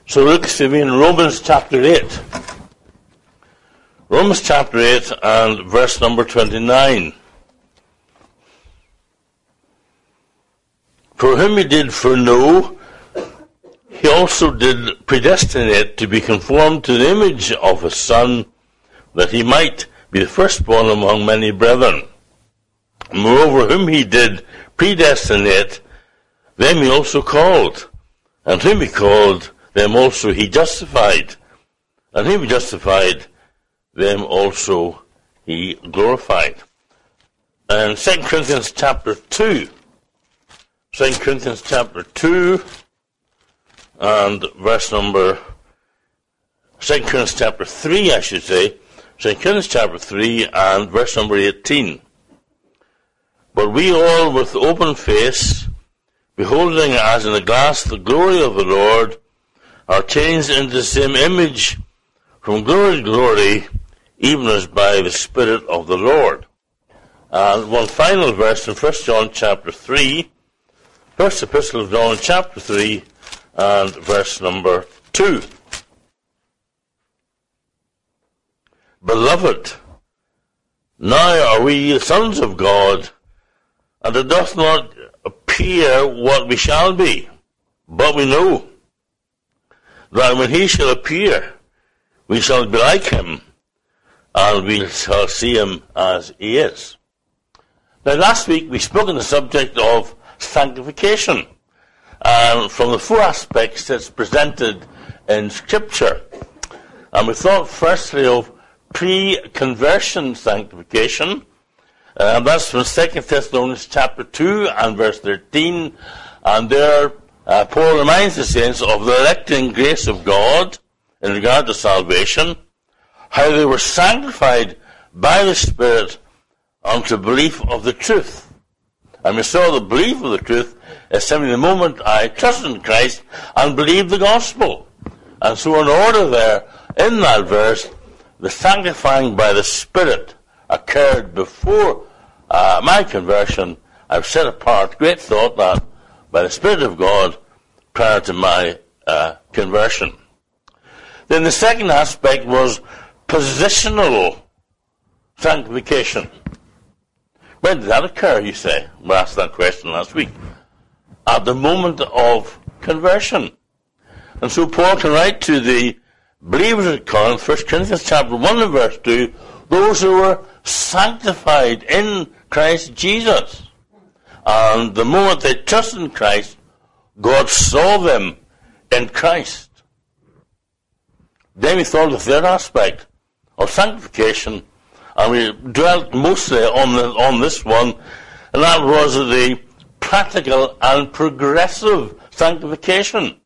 So look to me in Romans chapter 8. Romans chapter 8 and verse number 29. For whom he did foreknow, he also did predestinate to be conformed to the image of his Son, that he might be the firstborn among many brethren. Moreover, whom he did predestinate, them he also called. And whom he called, them also he justified. And whom he justified, them also he glorified. And 2 Corinthians chapter 2. 2 Corinthians chapter 2 and verse number 2 Corinthians chapter 3, I should say. 2 Corinthians chapter 3 and verse number 18. But we all with open face, beholding as in a glass the glory of the Lord, are changed into the same image from glory to glory, even as by the Spirit of the Lord. And one final verse in 1 John chapter 3, First Epistle of John chapter 3 and verse number 2. Beloved, now are we the sons of God, and it doth not appear what we shall be, but we know that when he shall appear, we shall be like him, and we shall see him as he is. Now last week we spoke on the subject of sanctification, and from the four aspects that's presented in Scripture. And we thought firstly of pre-conversion sanctification, and that's from 2 Thessalonians chapter 2 and verse 13, and there Paul reminds the saints of the electing grace of God in regard to salvation, how they were sanctified by the Spirit unto belief of the truth. And we saw the belief of the truth as simply the moment I trusted in Christ and believed the gospel. And so in order there, in that verse, the sanctifying by the Spirit occurred before my conversion. I've set apart, great thought that, by the Spirit of God prior to my conversion. Then the second aspect was positional sanctification. When did that occur, you say? We asked that question last week. At the moment of conversion. And so Paul can write to the believers at Corinth, 1 Corinthians chapter 1 and verse 2, those who were sanctified in Christ Jesus. And the moment they trusted in Christ, God saw them in Christ. Then we thought of the third aspect of sanctification, and we dwelt mostly on this one, and that was the practical and progressive sanctification.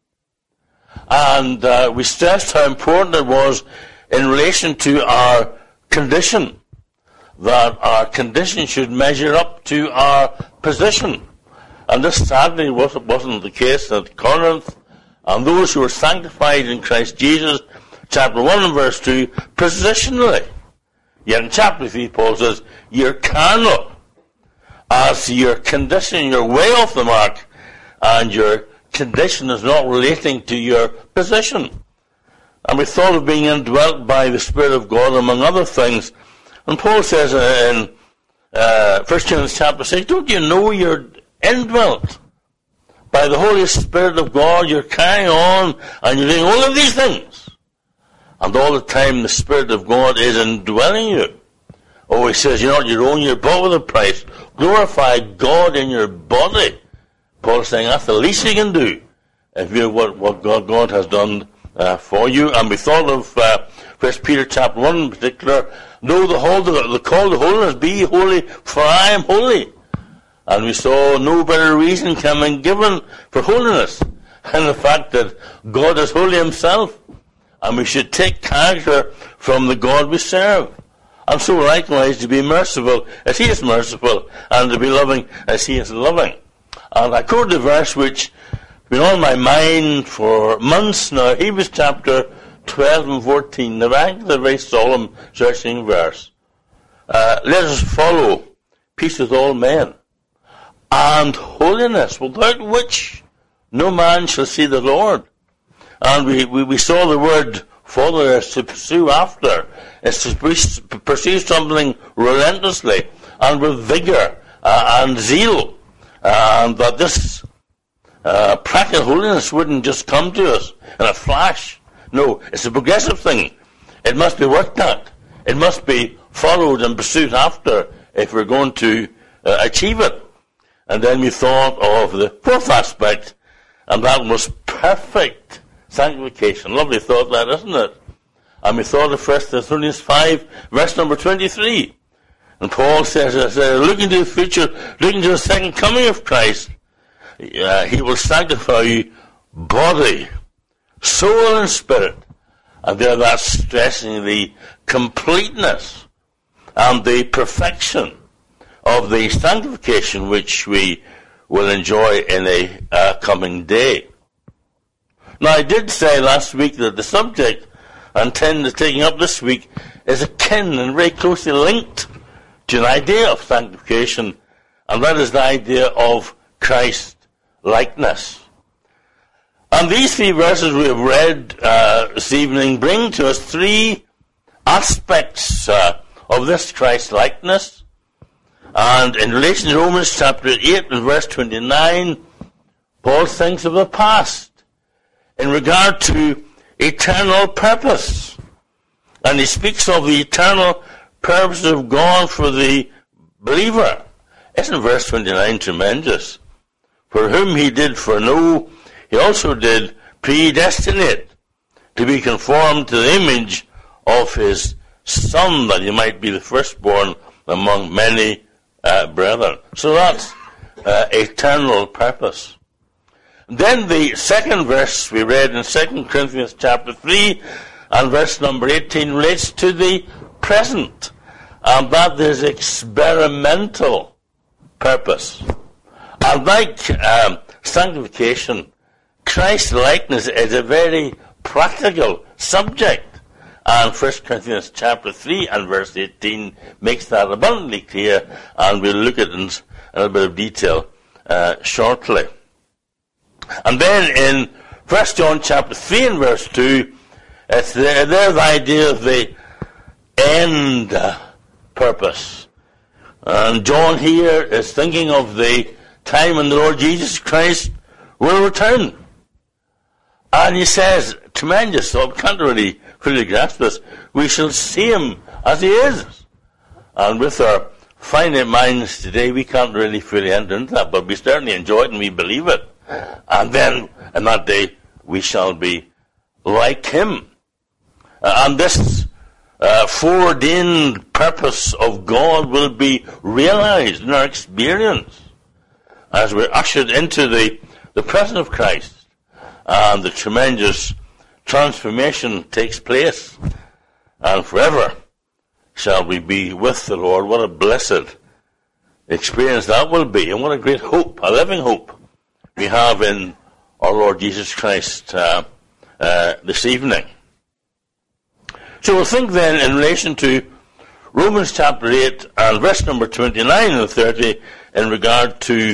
And we stressed how important it was in relation to our condition, that our condition should measure up to our position. And this sadly wasn't the case at Corinth. And those who were sanctified in Christ Jesus, chapter 1 and verse 2, positionally. Yet in chapter 3, Paul says, you're carnal. As your condition, you're way off the mark, and your condition is not relating to your position. And we thought of being indwelt by the Spirit of God, among other things. And Paul says in 1 Corinthians chapter 6, don't you know you're indwelt by the Holy Spirit of God? You're carrying on, and you're doing all of these things. And all the time the Spirit of God is indwelling you. Oh, he says, you're not your own, you're bought with a price. Glorify God in your body. Paul is saying that's the least you can do if you know what God has done for you. And we thought of 1 Peter chapter 1 in particular, know the call to holiness, be ye holy, for I am holy. And we saw no better reason coming given for holiness than the fact that God is holy himself. And we should take character from the God we serve. And so likewise to be merciful as he is merciful, and to be loving as he is loving. And I quote a verse which has been on my mind for months now, Hebrews chapter 12 and 14. The fact is a very solemn, searching verse. Let us follow peace with all men, and holiness, without which no man shall see the Lord. And we saw the word follow is to pursue after. It's to pursue something relentlessly and with vigor and zeal. And that this practical holiness wouldn't just come to us in a flash. No, it's a progressive thing. It must be worked at. It must be followed and pursued after if we're going to achieve it. And then we thought of the fourth aspect, and that was perfect sanctification. Lovely thought that, isn't it? And we thought of 1 Thessalonians 5, verse number 23. And Paul says, looking to the future, looking to the second coming of Christ, he will sanctify you body, soul, and spirit. And there that's stressing the completeness and the perfection of the sanctification which we will enjoy in a coming day. Now, I did say last week that the subject I intend to taking up this week is akin and very closely linked to an idea of sanctification, and that is the idea of Christ-likeness. And these three verses we have read this evening bring to us three aspects of this Christ-likeness. And in relation to Romans chapter 8 and verse 29, Paul thinks of the past in regard to eternal purpose. And he speaks of the eternal purpose of God for the believer. Isn't verse 29 tremendous? For whom he did foreknow, he also did predestinate to be conformed to the image of his Son, that he might be the firstborn among many brethren. So that's eternal purpose. Then the second verse we read in 2 Corinthians chapter 3 and verse number 18 relates to the present, and that is experimental purpose. And like sanctification, Christ-likeness is a very practical subject. And 1 Corinthians chapter 3 and verse 18 makes that abundantly clear, and we'll look at it in a little bit of detail shortly. And then in 1 John chapter 3 and verse 2, it's there's the idea of the end purpose. And John here is thinking of the time when the Lord Jesus Christ will return. And he says, tremendous, so I can't really fully grasp this, we shall see him as he is. And with our finite minds today, we can't really fully enter into that, but we certainly enjoy it and we believe it. And then, in that day, we shall be like him. And this foreordained purpose of God will be realized in our experience as we're ushered into the presence of Christ, and the tremendous transformation takes place, and forever shall we be with the Lord. What a blessed experience that will be, and what a great hope, a living hope we have in our Lord Jesus Christ this evening. So we'll think then in relation to Romans chapter 8 and verse number 29 and 30 in regard to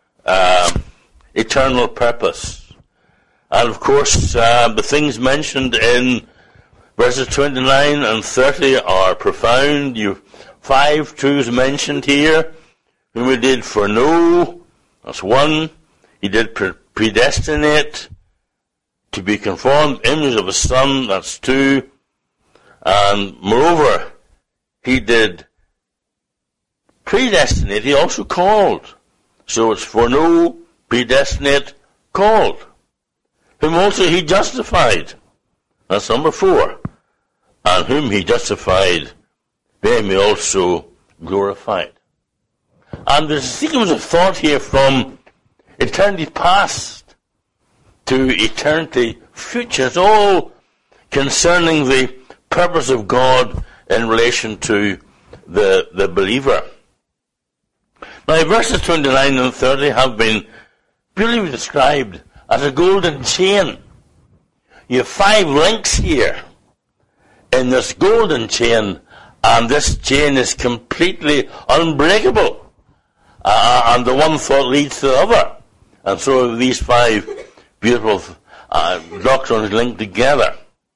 eternal purpose. And of course, the things mentioned in verses 29 and 30 are profound. You 5 truths mentioned here. Whom he did foreknow, that's 1. He did predestinate to be conformed image of his Son, that's 2. And moreover, he did predestinate, he also called. So it's foreknow, predestinate, called. Whom also he justified. That's number 4. And whom he justified, them he also glorified. And there's a sequence of thought here from eternity past to eternity future. It's all concerning the purpose of God in relation to the believer. Now, verses 29 and 30 have been beautifully described as a golden chain. You have 5 links here in this golden chain, and this chain is completely unbreakable. And the one thought leads to the other. And so these 5 beautiful doctrines linked together.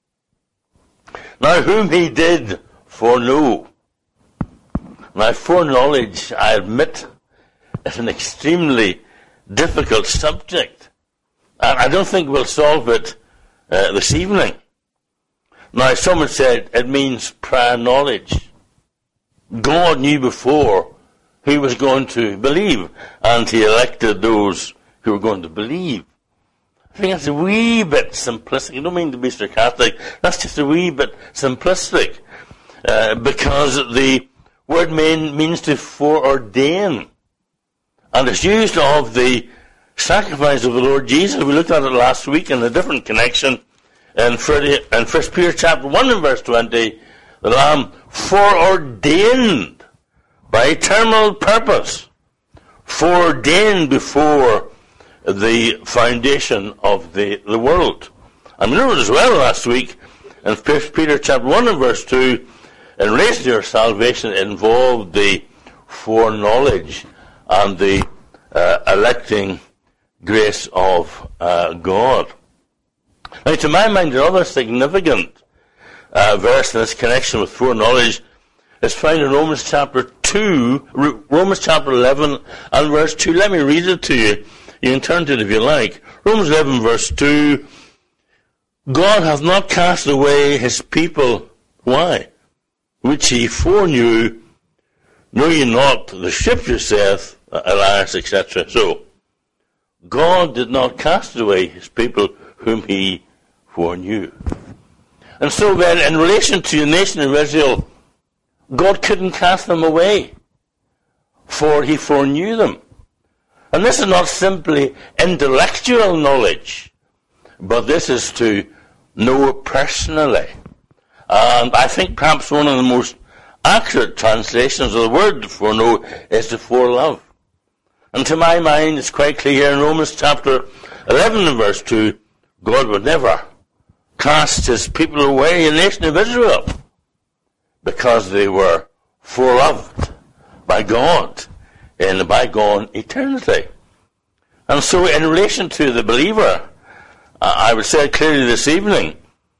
Now, whom he did foreknow. Now, foreknowledge, I admit, is an extremely difficult subject. And I don't think we'll solve it this evening. Now, someone said it means prior knowledge. God knew before who was going to believe, and he elected those who were going to believe. I think that's a wee bit simplistic. I don't mean to be sarcastic. That's just a wee bit simplistic. Because the word means to foreordain. And it's used of the sacrifice of the Lord Jesus. We looked at it last week in a different connection. In 1 Peter chapter 1 and verse 20, the Lamb foreordained by eternal purpose. Foreordained before the foundation of the world. And we noted as well last week in 1 Peter chapter 1 and verse 2, in relation to your salvation, it involved the foreknowledge and the electing grace of God. Now, to my mind, the other significant verse in this connection with foreknowledge is found in Romans chapter 11 and verse 2. Let me read it to you. You can turn to it if you like. Romans 11 verse 2. God hath not cast away his people. Why? Which he foreknew. Know ye not, the scripture saith, Elias, etc. So, God did not cast away his people whom he foreknew. And so then, in relation to the nation of Israel, God couldn't cast them away, for he foreknew them. And this is not simply intellectual knowledge, but this is to know personally. And I think perhaps one of the most accurate translations of the word foreknow is to forelove. And to my mind, it's quite clear in Romans chapter 11 and verse 2, God would never cast his people away, the nation of Israel, because they were foreloved by God in the bygone eternity. And so in relation to the believer, I would say clearly this evening,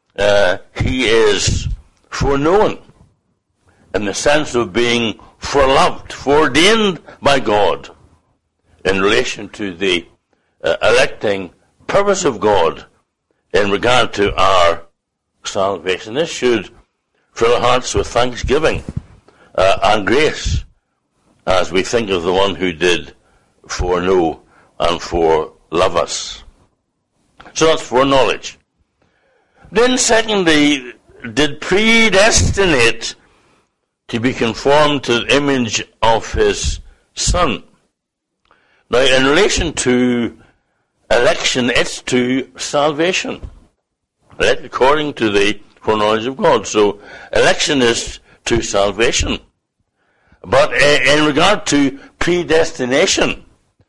he is foreknown in the sense of being foreloved, foreordained by God in relation to the electing purpose of God in regard to our salvation. This should fill our hearts with thanksgiving and grace as we think of the one who did foreknow and forelove us. So that's foreknowledge. Then secondly, did predestinate to be conformed to the image of his Son. Now, in relation to election, it's to salvation, right? According to the foreknowledge of God. So, election is to salvation. But in regard to predestination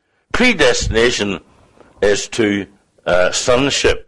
is to sonship.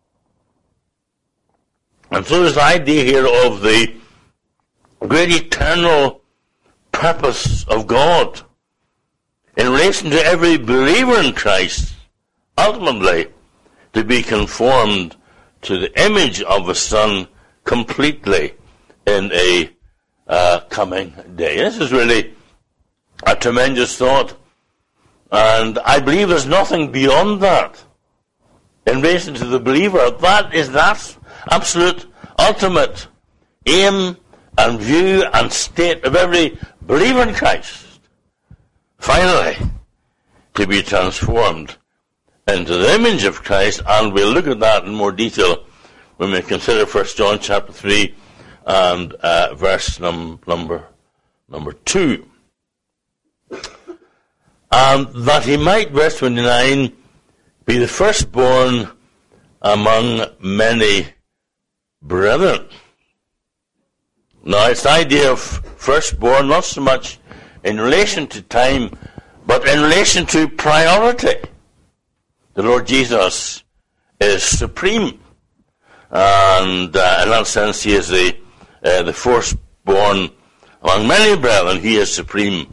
And so there's the idea here of the great eternal purpose of God in relation to every believer in Christ, ultimately to be conformed to the image of His Son completely in a coming day. This is really a tremendous thought, and I believe there's nothing beyond that in relation to the believer. That is that absolute, ultimate aim and view and state of every believer in Christ. Finally, to be transformed into the image of Christ, and we'll look at that in more detail when we consider 1 John chapter 3 and verse number 2. And that he might, verse 29, be the firstborn among many brethren. Now, it's the idea of firstborn, not so much in relation to time, but in relation to priority. The Lord Jesus is supreme, and in that sense, he is the firstborn among many brethren. He is supreme,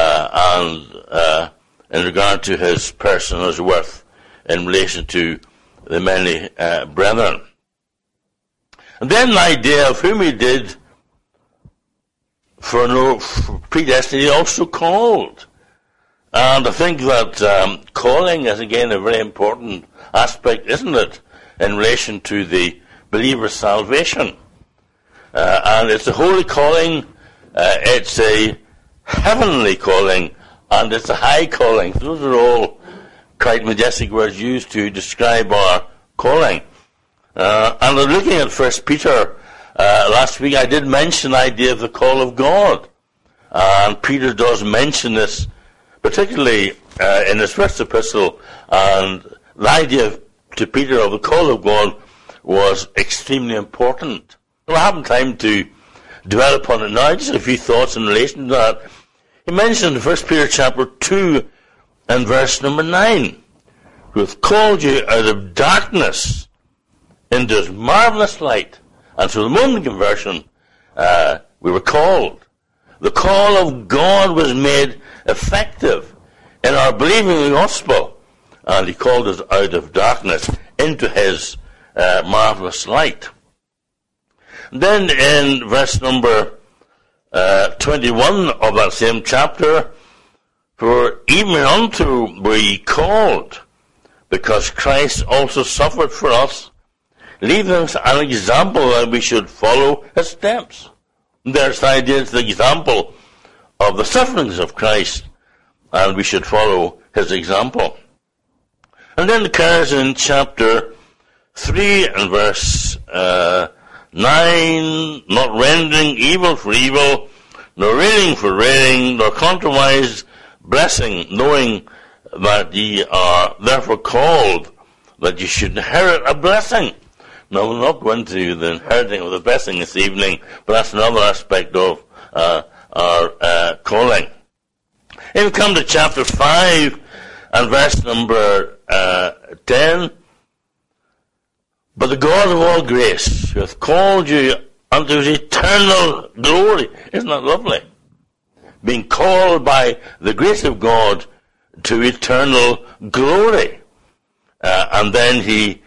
and in regard to his person, his worth, in relation to the many brethren. And then the idea of whom he did for predestined, he also called. And I think that calling is again a very important aspect, isn't it, in relation to the believer's salvation. And it's a holy calling, it's a heavenly calling, and it's a high calling. Those are all quite majestic words used to describe our calling. And looking at 1 Peter last week, I did mention the idea of the call of God. And Peter does mention this, particularly in his first epistle. And the idea to Peter of the call of God was extremely important. I haven't time to develop on it now. Just a few thoughts in relation to that. He mentioned in 1 Peter chapter 2 and verse number 9, who hath called you out of darkness into his marvelous light. And so the moment of conversion, we were called. The call of God was made effective in our believing in the gospel. And he called us out of darkness into his marvelous light. Then in verse number 21 of that same chapter, for even unto were ye called, because Christ also suffered for us, leaving us an example that we should follow his steps. There's the idea, it's the example of the sufferings of Christ, and we should follow his example. And then it occurs in chapter 3 and verse 9, not rendering evil for evil, nor railing for railing, nor contrariwise blessing, knowing that ye are therefore called, that ye should inherit a blessing. Now, we'll not go into the inheriting of the blessing this evening, but that's another aspect of our calling. If we come to chapter 5 and verse number 10, but the God of all grace, who hath called you unto his eternal glory. Isn't that lovely? Being called by the grace of God to eternal glory. And then he,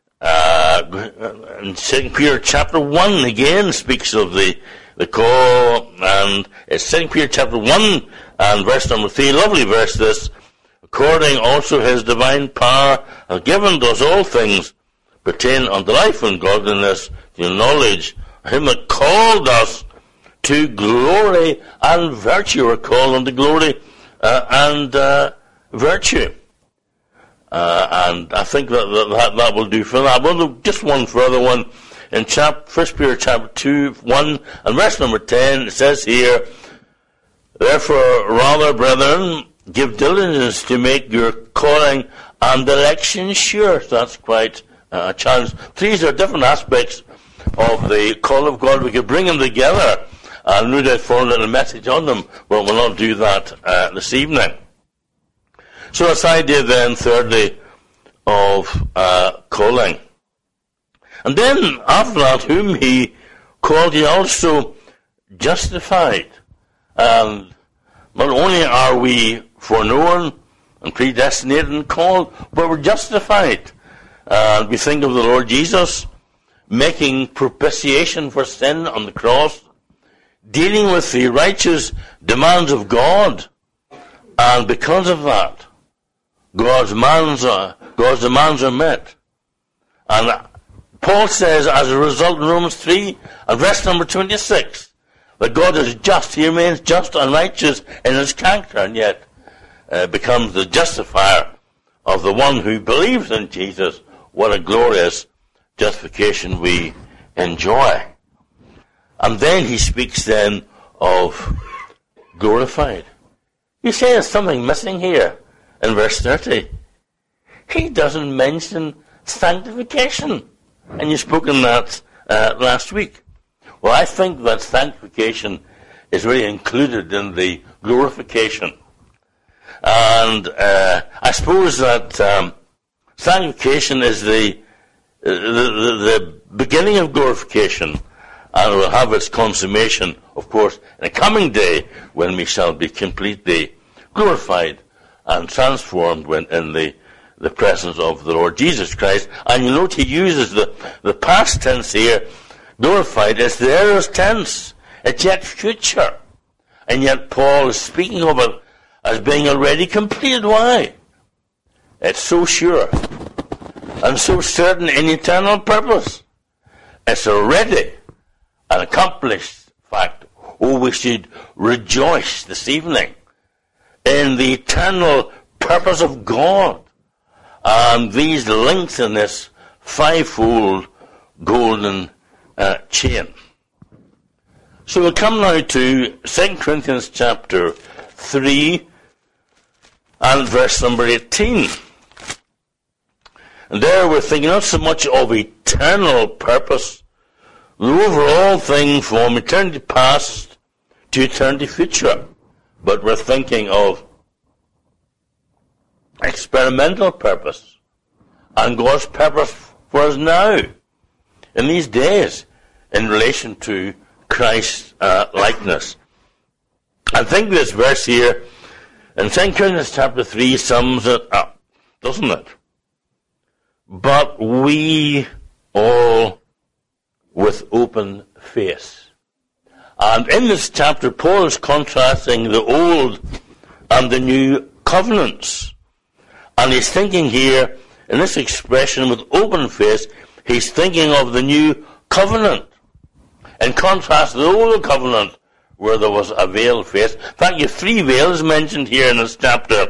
in 2 Peter chapter 1 again speaks of the call, and it's 2 Peter chapter 1 and verse number 3, lovely verse this, according also his divine power hath given to us all things pertain unto life and godliness, to knowledge of him that called us to glory and virtue. We're called unto glory and virtue. And I think that will do for that. Well, just one further one. In 1 Peter chapter 2, 1 and verse number 10, it says here, therefore, rather, brethren, give diligence to make your calling and election sure. So that's quite a challenge. These are different aspects of the call of God. We could bring them together and no doubt form a little message on them, but we'll not do that this evening. So this idea then, thirdly, of calling. And then after that, whom he called, he also justified. And not only are we foreknown and predestinated and called, but we're justified. And we think of the Lord Jesus making propitiation for sin on the cross, dealing with the righteous demands of God. And because of that, God's demands are met. And Paul says, as a result in Romans 3 and verse number 26, that God is just. He remains just and righteous in his character, and yet becomes the justifier of the one who believes in Jesus. What a glorious justification we enjoy. And then he speaks then of glorified. You say there's something missing here in verse 30. He doesn't mention sanctification. And you've spoken that last week. Well, I think that sanctification is really included in the glorification. And I suppose that sanctification is the beginning of glorification, and will have its consummation, of course, in a coming day when we shall be completely glorified and transformed when in the the presence of the Lord Jesus Christ. And you note he uses the past tense here, glorified, as the aorist tense. It's yet future. And yet Paul is speaking of it as being already completed. Why? It's so sure and so certain in eternal purpose. It's already an accomplished fact. Oh, we should rejoice this evening in the eternal purpose of God and these links in this fivefold golden chain. So we'll come now to 2 Corinthians chapter 3 and verse number 18. And there we're thinking not so much of eternal purpose, the overall thing from eternity past to eternity future, but we're thinking of experimental purpose and God's purpose for us now, in these days, in relation to Christ's likeness. I think this verse here in 2 Corinthians chapter 3 sums it up, doesn't it? But we all with open face. And in this chapter, Paul is contrasting the old and the new covenants. And he's thinking here, in this expression with open face, he's thinking of the new covenant. In contrast to the old covenant, where there was a veiled face. In fact, you have three veils mentioned here in this chapter.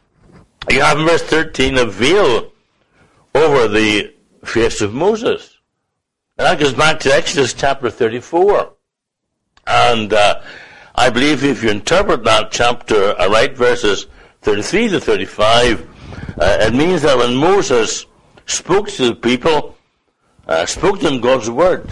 You have in verse 13 a veil over the face of Moses. And that goes back to Exodus chapter 34. And I believe if you interpret that chapter right, verses 33 to 35, it means that when Moses spoke to the people, spoke to them God's word,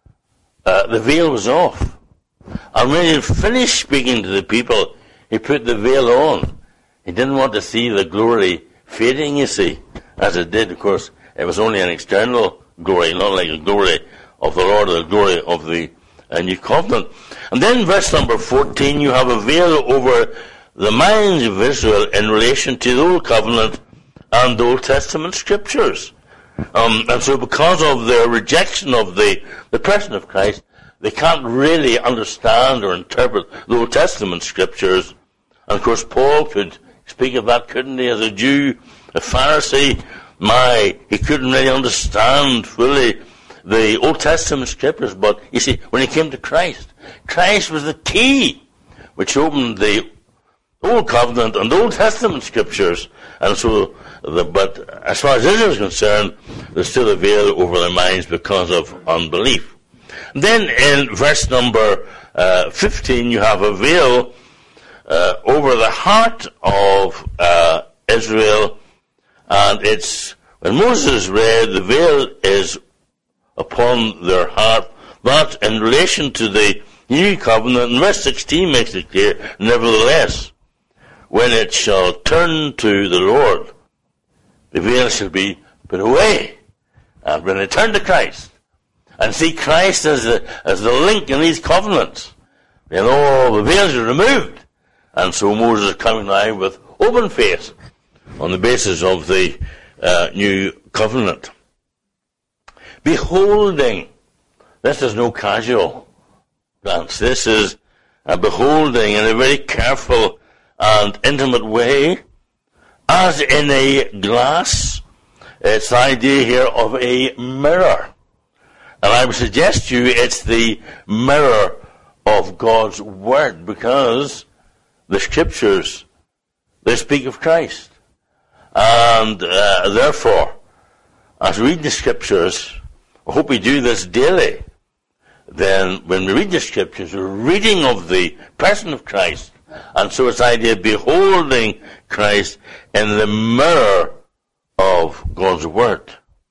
the veil was off. And when he had finished speaking to the people, he put the veil on. He didn't want to see the glory fading, you see, as it did. Of course, it was only an external glory, not like the glory of the Lord or the glory of the new covenant. And then in verse number 14, you have a veil over the minds of Israel in relation to the Old Covenant and the Old Testament Scriptures. And so because of their rejection of the person of Christ, they can't really understand or interpret the Old Testament Scriptures. And of course, Paul could speak of that, couldn't he? As a Jew, a Pharisee, he couldn't really understand fully the Old Testament Scriptures. But you see, when he came to Christ, Christ was the key which opened the Old Covenant and the Old Testament Scriptures. And so, but as far as Israel is concerned, there's still a veil over their minds because of unbelief. And then in verse number 15, you have a veil over the heart of Israel, and it's, when Moses read, the veil is upon their heart. That in relation to the new covenant, and verse 16 makes it clear, nevertheless, when it shall turn to the Lord, the veil shall be put away. And when they turn to Christ, and see Christ as the link in these covenants, then all the veils are removed. And so Moses is coming now with open face on the basis of the new covenant. Beholding. This is no casual glance. This is a beholding in a very careful and intimate way, as in a glass. It's the idea here of a mirror. And I would suggest to you it's the mirror of God's Word, because the Scriptures, they speak of Christ. And therefore, as we read the Scriptures, I hope we do this daily, then when we read the Scriptures, we're reading of the person of Christ. And so it's the idea of beholding Christ in the mirror of God's Word.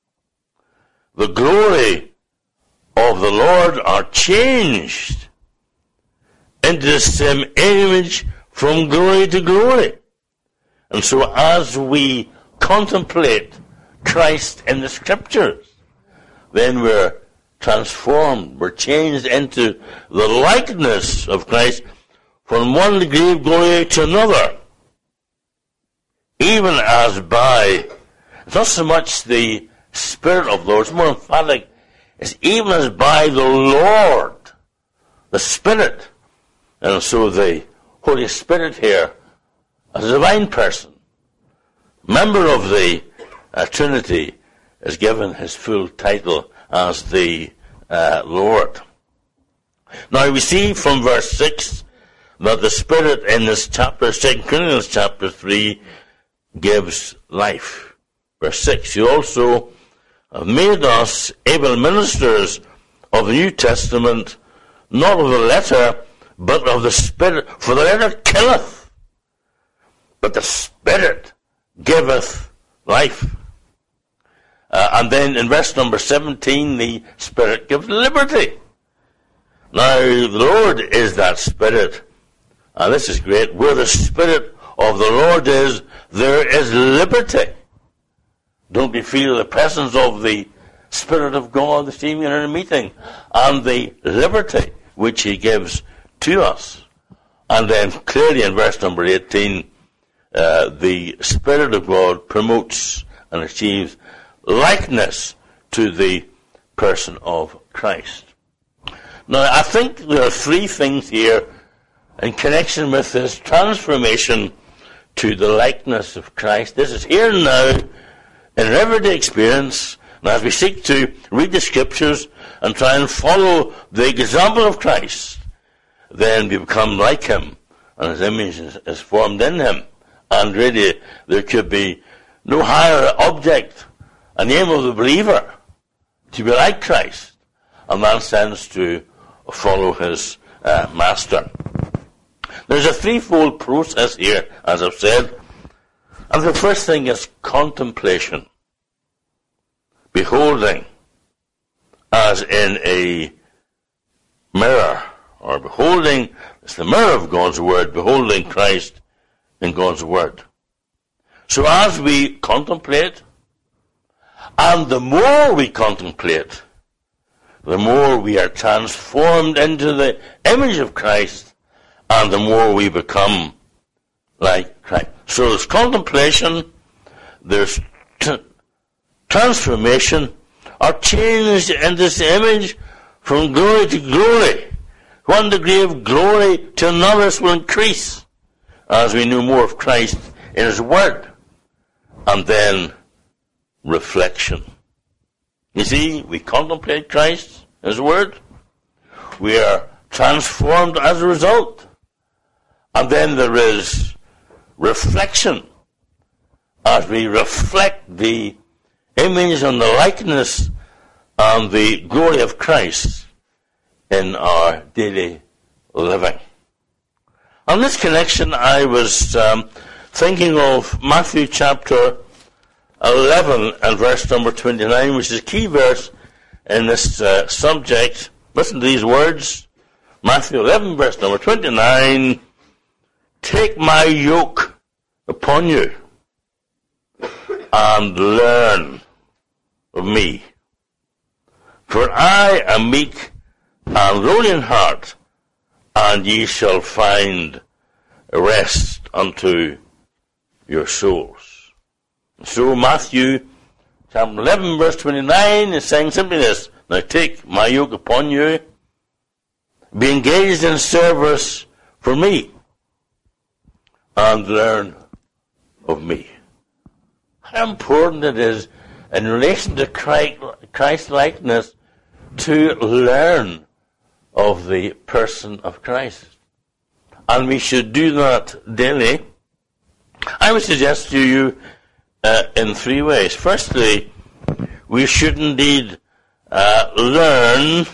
The glory of the Lord are changed into the same image from glory to glory. And so as we contemplate Christ in the Scriptures, then we're transformed, we're changed into the likeness of Christ from one degree of glory to another, even as by It's not so much the Spirit of the Lord, it's more emphatic. It's even as by the Lord, the Spirit. And so the Holy Spirit here, as a divine person, member of the Trinity, is given his full title as the Lord. Now we see from verse 6 that the Spirit in this chapter, 2 Corinthians chapter 3, gives life. Verse 6, you also have made us able ministers of the New Testament, not of the letter, but of the Spirit. For the letter killeth, but the Spirit giveth life. And then in verse number 17, the Spirit gives liberty. Now, the Lord is that Spirit. And this is great. Where the Spirit of the Lord is, there is liberty. Don't we feel the presence of the Spirit of God this evening in our meeting? And the liberty which he gives to us. And then clearly in verse number 18, the Spirit of God promotes and achieves likeness to the person of Christ. Now, I think there are three things here in connection with this transformation to the likeness of Christ. This is here and now in our everyday experience, and as we seek to read the Scriptures and try and follow the example of Christ, then we become like him, and his image is formed in him. And really, there could be no higher object and aim of the believer to be like Christ, and that sense to follow his master. There's a threefold process here, as I've said. And the first thing is contemplation. Beholding, as in a mirror, or beholding, it's the mirror of God's Word, beholding Christ in God's Word. So as we contemplate, and the more we contemplate, the more we are transformed into the image of Christ, and the more we become like Christ. So there's contemplation, there's transformation, or change in this image from glory to glory. One degree of glory to another will increase as we know more of Christ in his Word. And then reflection. You see, we contemplate Christ in his Word. We are transformed as a result. And then there is reflection, as we reflect the image and the likeness and the glory of Christ in our daily living. On this connection, I was thinking of Matthew chapter 11 and verse number 29, which is a key verse in this subject. Listen to these words. Matthew 11 verse number 29. Take my yoke upon you and learn of me. For I am meek and lowly in heart, and ye shall find rest unto your souls. So Matthew chapter 11 verse 29 is saying simply this. Now take my yoke upon you, be engaged in service for me, and learn of me. How important it is in relation to Christ-likeness to learn of the person of Christ. And we should do that daily. I would suggest to you in three ways. Firstly, we should indeed learn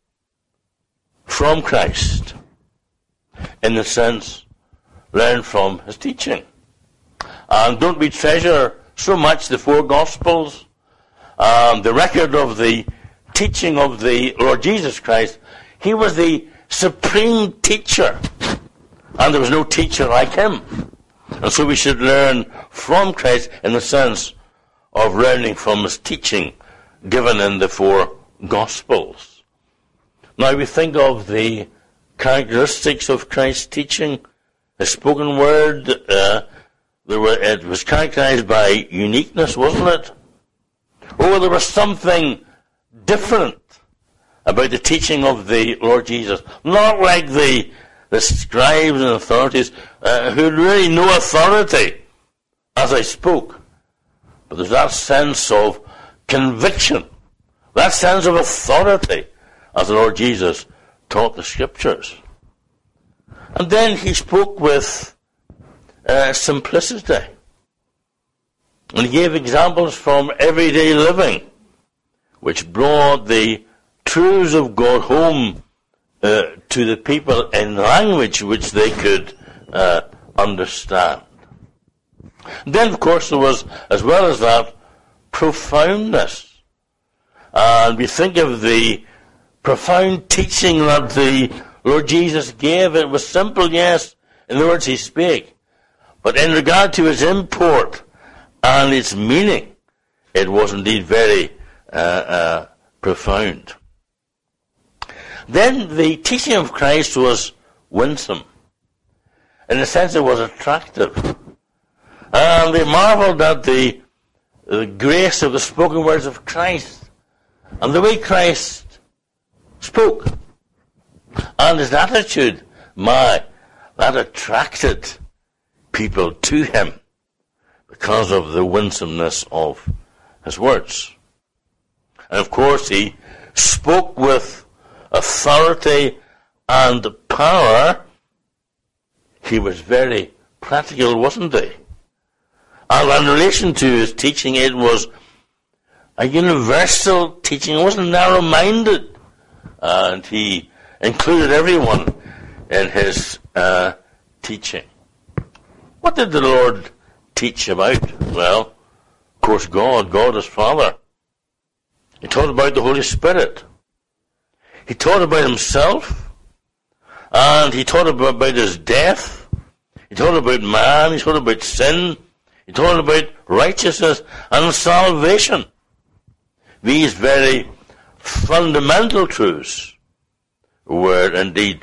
from Christ, in the sense, learn from his teaching. And don't we treasure so much the four Gospels, the record of the teaching of the Lord Jesus Christ. He was the supreme teacher, and there was no teacher like him. And so we should learn from Christ in the sense of learning from his teaching given in the four Gospels. Now we think of the characteristics of Christ's teaching, his spoken word, the it was characterized by uniqueness, wasn't it? Oh, there was something different about the teaching of the Lord Jesus. Not like the scribes and authorities who had really no authority as I spoke. But there's that sense of conviction, that sense of authority as the Lord Jesus taught the Scriptures. And then he spoke with simplicity. And he gave examples from everyday living, which brought the truths of God home to the people in language which they could understand. Then, of course, there was, as well as that, profoundness. And we think of the profound teaching that the Lord Jesus gave. It was simple, yes, in the words he spake. But in regard to its import and its meaning, it was indeed very profound. Then the teaching of Christ was winsome. In a sense, it was attractive. And they marveled at the grace of the spoken words of Christ and the way Christ spoke. And his attitude, that attracted people to him because of the winsomeness of his words. And of course, he spoke with authority and power. He was very practical, wasn't he? And in relation to his teaching, it was a universal teaching. It wasn't narrow-minded. And he included everyone in his teaching. What did the Lord teach about? Well, of course, God as Father. He taught about the Holy Spirit. He taught about himself. And he taught about his death. He taught about man. He taught about sin. He taught about righteousness and salvation. These very fundamental truths were indeed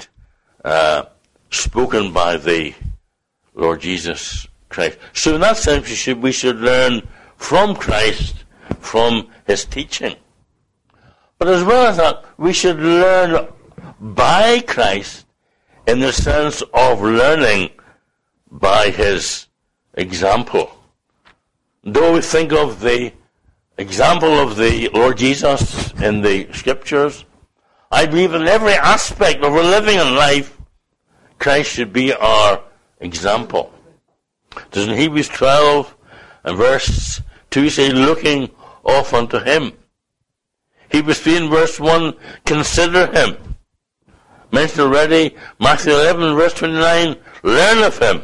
spoken by the Lord Jesus Christ. So in that sense, we should learn from Christ, from his teaching. But as well as that, we should learn by Christ in the sense of learning by his example. Though we think of the example of the Lord Jesus in the Scriptures, I believe in every aspect of our living in life, Christ should be our example. Does in Hebrews 12 and verse 2 say, looking off unto him. Hebrews 3 and verse 1, consider him. Mentioned already, Matthew 11 verse 29, learn of him.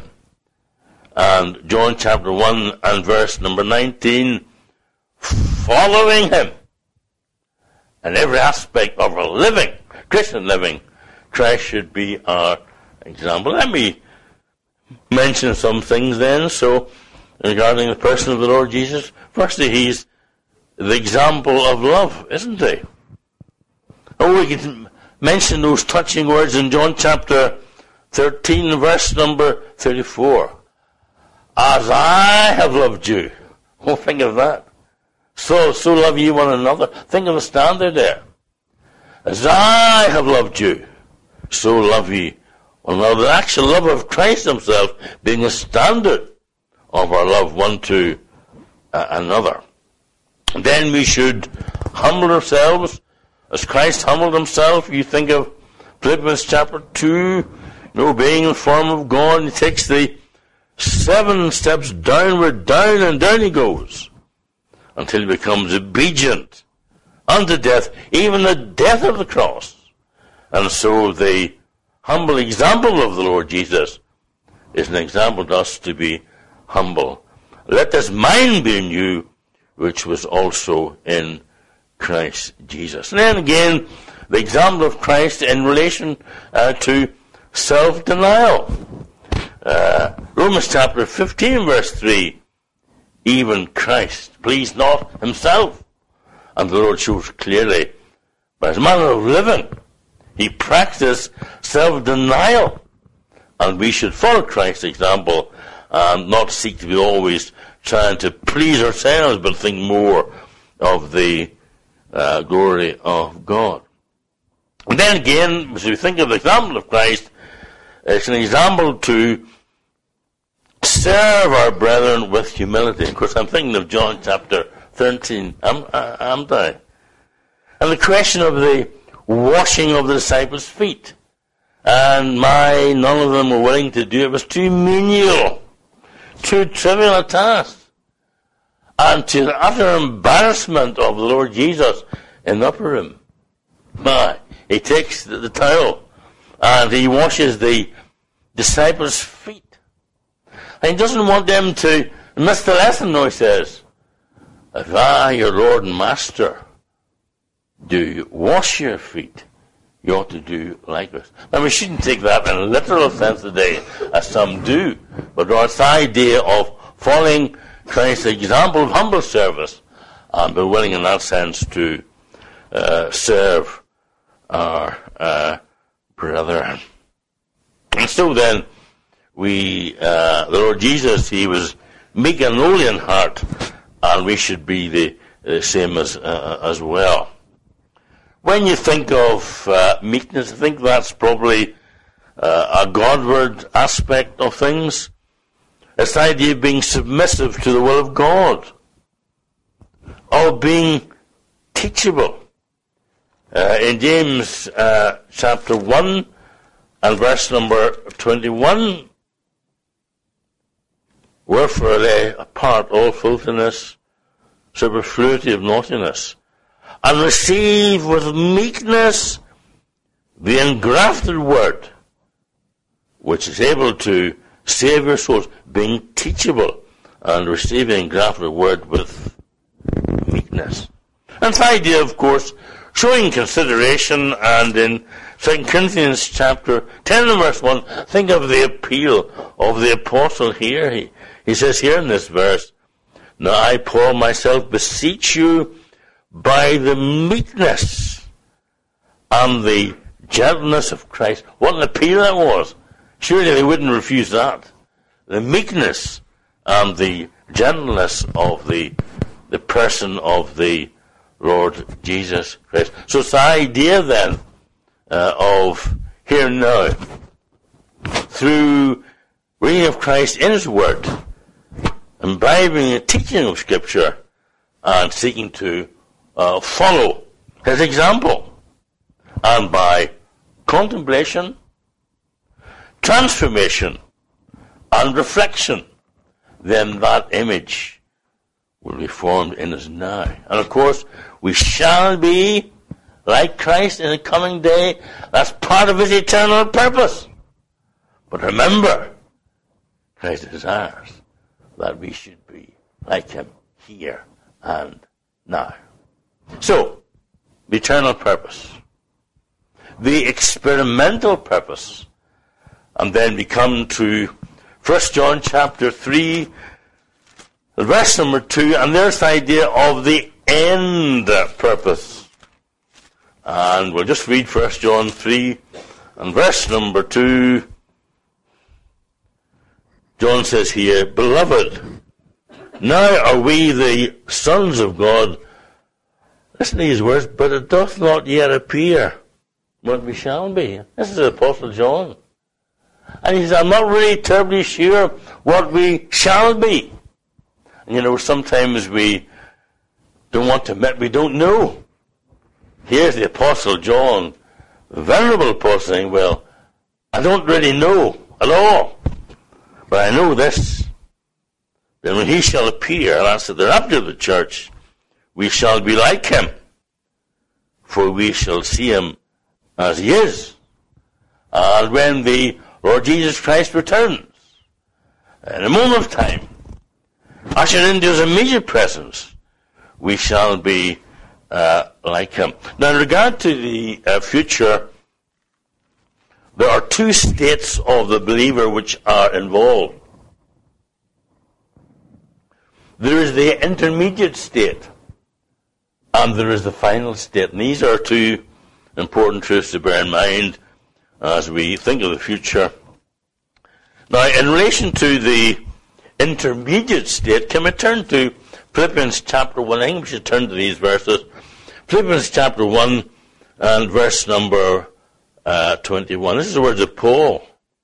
And John chapter 1 and verse number 19, following him. In every aspect of our living, Christian living, Christ should be our example. Let me mention some things then. So, regarding the person of the Lord Jesus, firstly, he's the example of love, isn't he? Oh, we can mention those touching words in John chapter 13, verse number 34. As I have loved you. Oh, think of that. So love ye one another. Think of the standard there. As I have loved you, so love ye one another. The actual love of Christ himself being the standard of our love one to another. Then we should humble ourselves as Christ humbled himself. You think of Philippians chapter 2, being in the form of God, and he takes the 7 steps downward, down and down he goes, until he becomes obedient unto death, even the death of the cross. And so the humble example of the Lord Jesus is an example to us to be humble. Let this mind be in you, which was also in Christ Jesus. And then again, the example of Christ in relation to self-denial. Romans chapter 15 verse 3, even Christ pleased not himself. And the Lord shows clearly by his manner of living, he practiced self-denial. And we should follow Christ's example and not seek to be always trying to please ourselves, but think more of the glory of God. And then again, as we think of the example of Christ, it's an example to serve our brethren with humility. Of course, I'm thinking of John chapter 13, am I? And the question of the washing of the disciples' feet. And none of them were willing to do it. It was too menial, too trivial a task. And to the utter embarrassment of the Lord Jesus in the upper room, he takes the towel and he washes the disciples' feet. And he doesn't want them to miss the lesson, no, he says. If I, your Lord and Master, do wash your feet, you ought to do likewise. Now, we shouldn't take that in a literal sense today, as some do, but it's the idea of following Christ's example of humble service and be willing in that sense to serve our brethren. And so then, the Lord Jesus, he was meek and lowly in heart, and we should be the same as well. When you think of meekness, I think that's probably a Godward aspect of things. It's the idea of being submissive to the will of God, of being teachable. In James chapter 1 and verse number 21, wherefore lay apart all filthiness, superfluity of naughtiness, and receive with meekness the engrafted word, which is able to save your souls, being teachable and receiving engrafted word with meekness. And the idea, of course, showing consideration, and in 2 Corinthians chapter 10 and verse 1, think of the appeal of the apostle here. He says here in this verse, now I, Paul, myself beseech you by the meekness and the gentleness of Christ. What an appeal that was. Surely they wouldn't refuse that. The meekness and the gentleness of the person of the Lord Jesus Christ. So it's the idea then of here and now, through reading of Christ in His Word, imbibing the teaching of Scripture, and seeking to follow His example. And by contemplation, transformation, and reflection, then that image will be formed in us now. And of course, we shall be like Christ in the coming day. That's part of His eternal purpose. But remember, Christ desires that we should be like Him here and now. So, the eternal purpose, the experimental purpose, and then we come to 1 John chapter 3, verse number 2, and there's the idea of the end purpose. And we'll just read 1 John 3 and verse number 2. John says here, Beloved, now are we the sons of God. Listen to these words, but it doth not yet appear what we shall be. This is the Apostle John. And he says, I'm not really terribly sure what we shall be. And you know, sometimes we don't want to admit we don't know. Here's the Apostle John, the venerable apostle, saying, well, I don't really know at all. But I know this, that when He shall appear, that's at the rapture of the church, we shall be like Him, for we shall see Him as He is. And when the Lord Jesus Christ returns, in a moment of time, ushered into His immediate presence, we shall be like Him. Now, in regard to the future, there are two states of the believer which are involved. There is the intermediate state, and there is the final state. And these are two important truths to bear in mind as we think of the future. Now, in relation to the intermediate state. Can we turn to Philippians chapter 1? I think we should turn to these verses. Philippians chapter 1 and verse number 21. This is the words of Paul.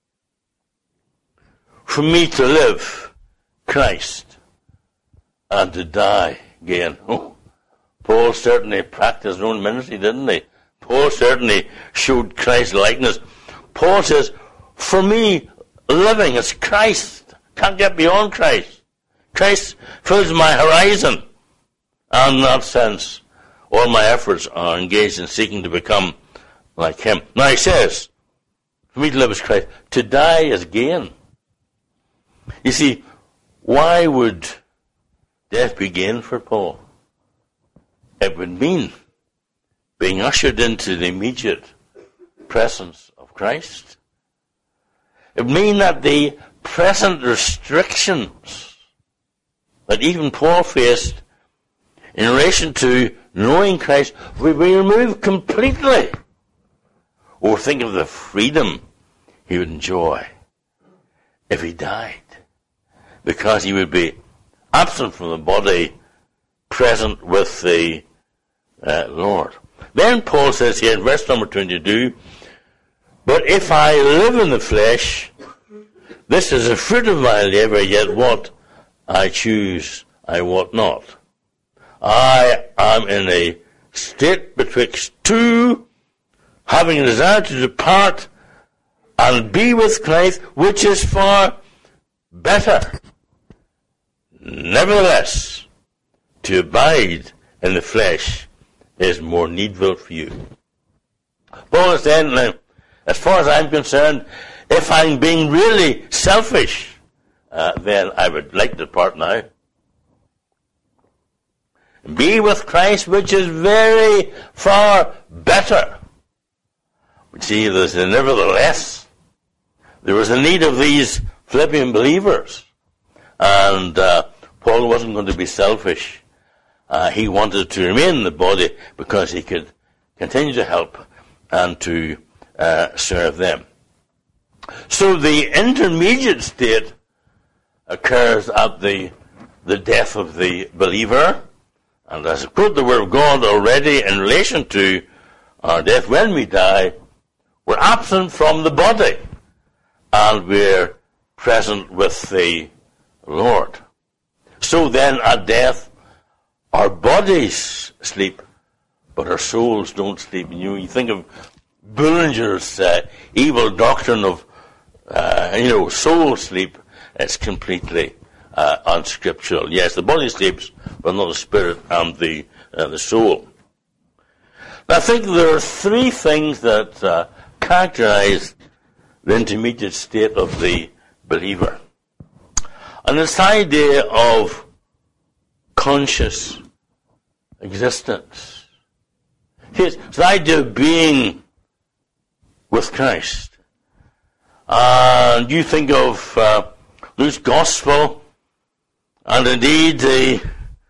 For me to live, Christ, and to die, gain. Oh, Paul certainly practiced his own ministry, didn't he? Paul certainly showed Christ's likeness. Paul says, for me, living is Christ. Can't get beyond Christ. Christ fills my horizon. And in that sense, all my efforts are engaged in seeking to become like him. Now he says, for me to live is Christ. To die is gain. You see, why would death be gain for Paul? It would mean being ushered into the immediate presence of Christ. It would mean that the present restrictions that even Paul faced in relation to knowing Christ would be removed completely. Or think of the freedom he would enjoy if he died, because he would be absent from the body, present with the Lord. Then Paul says here in verse number 22, but if I live in the flesh, this is the fruit of my labour, yet what I choose, I wot not. I am in a state betwixt two, having a desire to depart and be with Christ, which is far better. Nevertheless, to abide in the flesh is more needful for you. Paul is saying, as far as I'm concerned, if I'm being really selfish, then I would like to depart now. Be with Christ, which is very far better. But see, there's a nevertheless. There was a need of these Philippian believers. And Paul wasn't going to be selfish. He wanted to remain in the body because he could continue to help and to serve them. So the intermediate state occurs at the death of the believer. And as I quote the word of God already in relation to our death, when we die, we're absent from the body and we're present with the Lord. So then at death, our bodies sleep, but our souls don't sleep. You think of Bullinger's evil doctrine of, soul sleep. It's completely unscriptural. Yes, the body sleeps, but not the spirit and the soul. Now, I think there are three things that characterize the intermediate state of the believer. And this idea of conscious existence. It's the idea of being with Christ. And you think of Luke's Gospel, and indeed the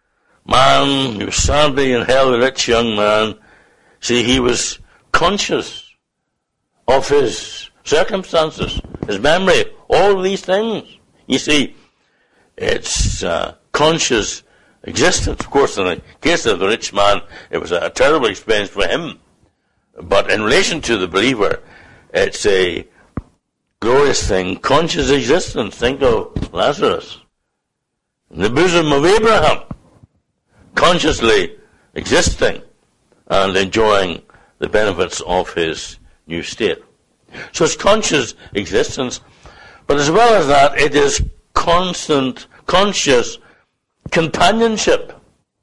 man who was sadly in hell, the rich young man, see, he was conscious of his circumstances, his memory, all these things. You see, it's conscious existence. Of course, in the case of the rich man, it was a terrible experience for him. But in relation to the believer, it's a glorious thing. Conscious existence. Think of Lazarus in the bosom of Abraham, consciously existing and enjoying the benefits of his new state. So it's conscious existence, but as well as that, it is constant, conscious companionship,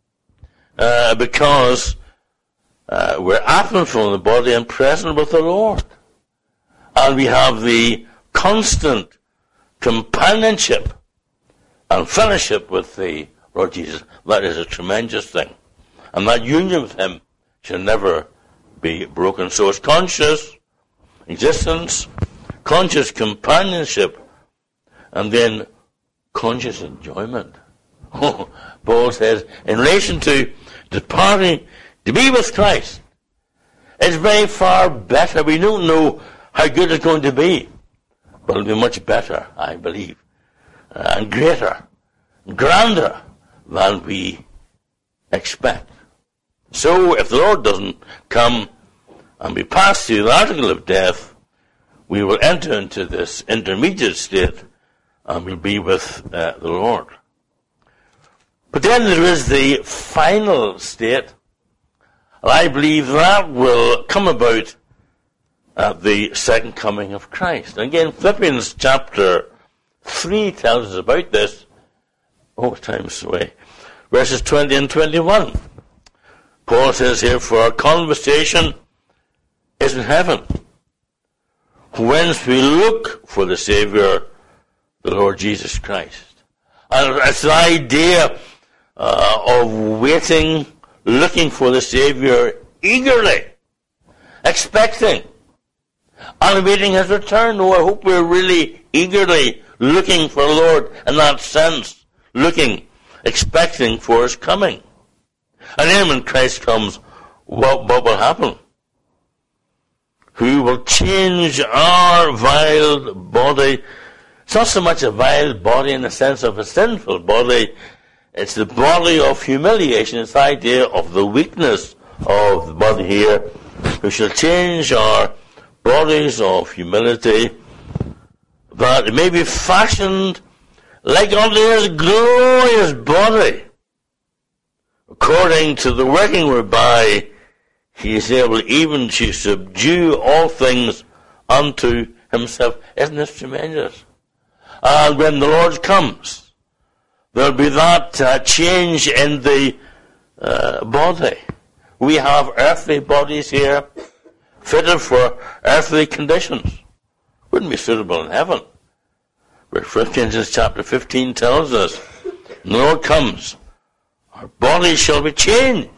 because we're absent from the body and present with the Lord. And we have the constant companionship and fellowship with the Lord Jesus. That is a tremendous thing. And that union with him should never be broken. So it's conscious existence, conscious companionship, and then conscious enjoyment. Paul says, in relation to departing to be with Christ, it's very far better. We don't know how good it's going to be, but it'll be much better, I believe, and greater, grander than we expect. So if the Lord doesn't come and we pass through the article of death, we will enter into this intermediate state and we'll be with the Lord. But then there is the final state, and I believe that will come about at the second coming of Christ. And again, Philippians chapter 3 tells us about this. Oh, time's away. Verses 20 and 21. Paul says here, for our conversation is in heaven, whence we look for the Saviour, the Lord Jesus Christ. And it's the idea of waiting, looking for the Saviour eagerly, expecting, and awaiting his return. Oh, I hope we're really eagerly looking for the Lord in that sense, looking, expecting for his coming. And then when Christ comes, what will happen? Who will change our vile body? It's not so much a vile body in the sense of a sinful body. It's the body of humiliation. It's the idea of the weakness of the body here. Who shall change our bodies of humility, that it may be fashioned like unto his glorious body, according to the working whereby he is able even to subdue all things unto himself. Isn't this tremendous? And when the Lord comes, there'll be that change in the body. We have earthly bodies here, fitted for earthly conditions. Wouldn't be suitable in heaven. But 1 Corinthians chapter 15 tells us, when the Lord comes, our bodies shall be changed,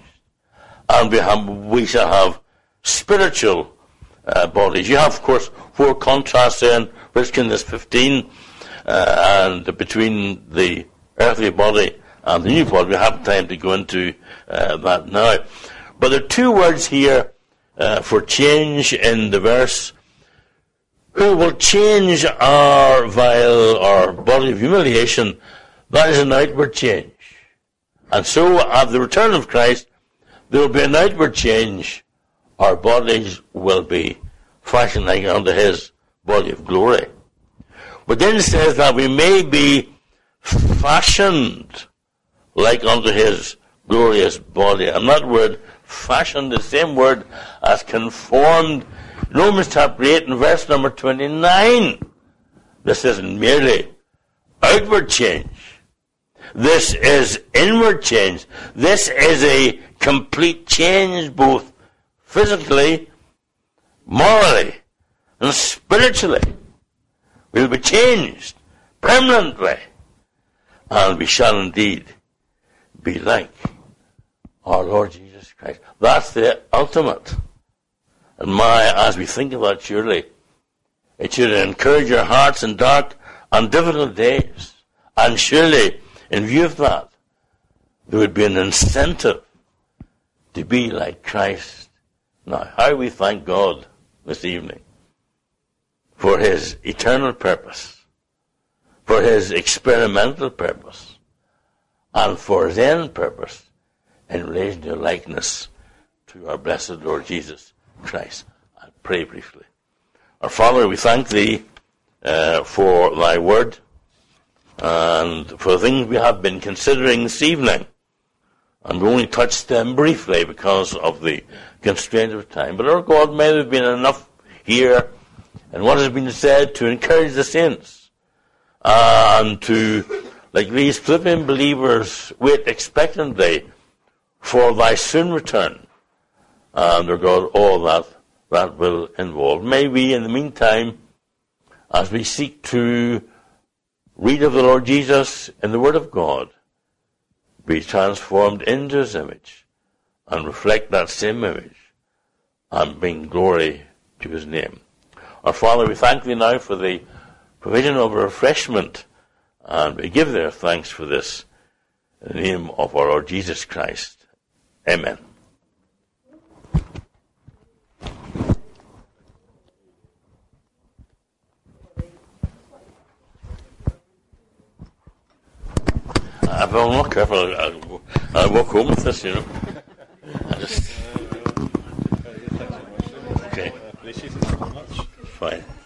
and we shall have spiritual bodies. You have, of course, 4 contrasts there in 1 Corinthians 15, and between the earthly body and the new body. We have time to go into that now. But there are 2 words here for change in the verse. Who will change our body of humiliation? That is an outward change. And so at the return of Christ, there will be an outward change. Our bodies will be fashioned like unto his body of glory. But then it says that we may be fashioned like unto his glorious body. And that word fashioned, the same word as conformed. Romans chapter 8 and verse number 29. This isn't merely outward change. This is inward change. This is a complete change both physically, morally, and spiritually. We'll be changed permanently. And we shall indeed be like our Lord Jesus Christ. That's the ultimate. And as we think of that, surely, it should encourage our hearts in dark and difficult days. And surely, in view of that, there would be an incentive to be like Christ. Now, how we thank God this evening for his eternal purpose, for his experimental purpose, and for his end purpose in relation to likeness to our blessed Lord Jesus Christ. I'll pray briefly. Our Father, we thank thee for thy word and for the things we have been considering this evening. And we only touched them briefly because of the constraint of time. But our God, may there have been enough here and what has been said to encourage the saints and to, like these Philippian believers, wait expectantly for thy soon return. And, our God, all that will involve. May we, in the meantime, as we seek to read of the Lord Jesus in the Word of God, be transformed into his image and reflect that same image and bring glory to his name. Our Father, we thank thee now for the provision of refreshment, and we give thee thanks for this in the name of our Lord Jesus Christ. Amen. I'm not careful, I'll walk home with this, you know. Okay. Appreciate it so much. Fine.